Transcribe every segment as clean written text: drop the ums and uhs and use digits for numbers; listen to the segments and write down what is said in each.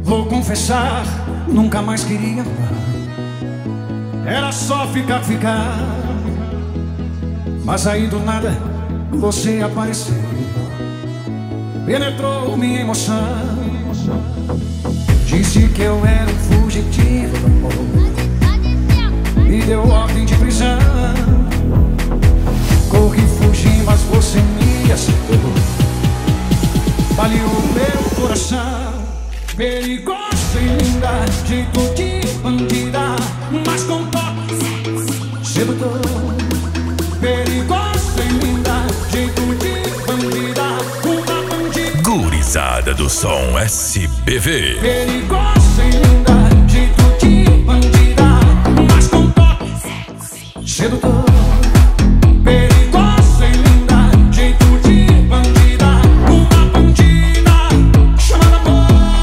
Vou confessar, nunca mais queria amar. Era só ficar. Mas aí do nada você apareceu, penetrou minha emoção. Disse que eu era um fugitivo do amor, me deu ordem de prisão. Corri, fugi, mas você me acertou, baleou o meu coração. Perigosa e linda, jeito de bandida, mas com toque sedutor. Perigosa e linda, jeito de bandida, uma bandida. Gurizada do som SBV. Perigosa e linda, jeito de bandida, mas com toque sedutor. Perigosa e linda, jeito de bandida, uma bandida chamada amor.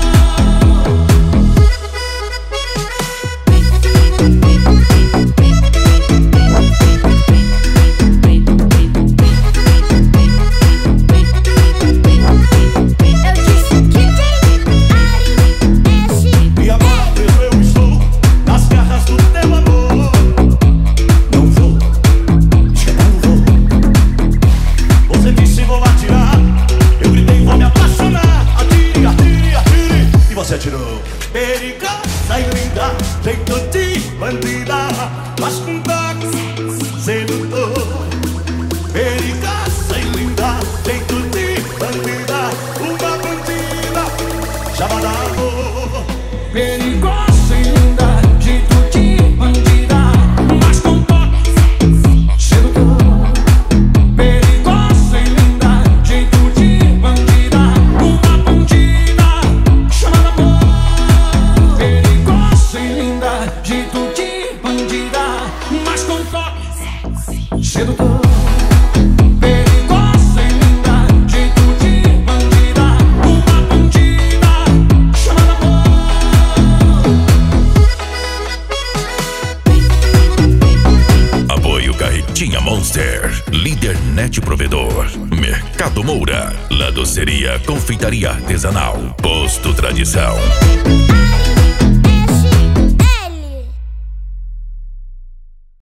Você atirou. Perigosa e linda, jeito de bandida, mas com toque sedutor. Perigosa e linda, jeito de bandida, uma bandida chamada amor. Perigosa e linda, jeito de bandida, mas com toque sedutor. Perigosa e linda, jeito de bandida, uma bandida chamada amor. Perigosa e linda, jeito de bandida, mas com toque sedutor. Perigosa e linda, jeito de bandida, uma bandida chamada amor. Apoio Carretinha Monster, Líder Net Provedor, Mercado Moura, La Doceria Confeitaria Artesanal, Posto Tradição.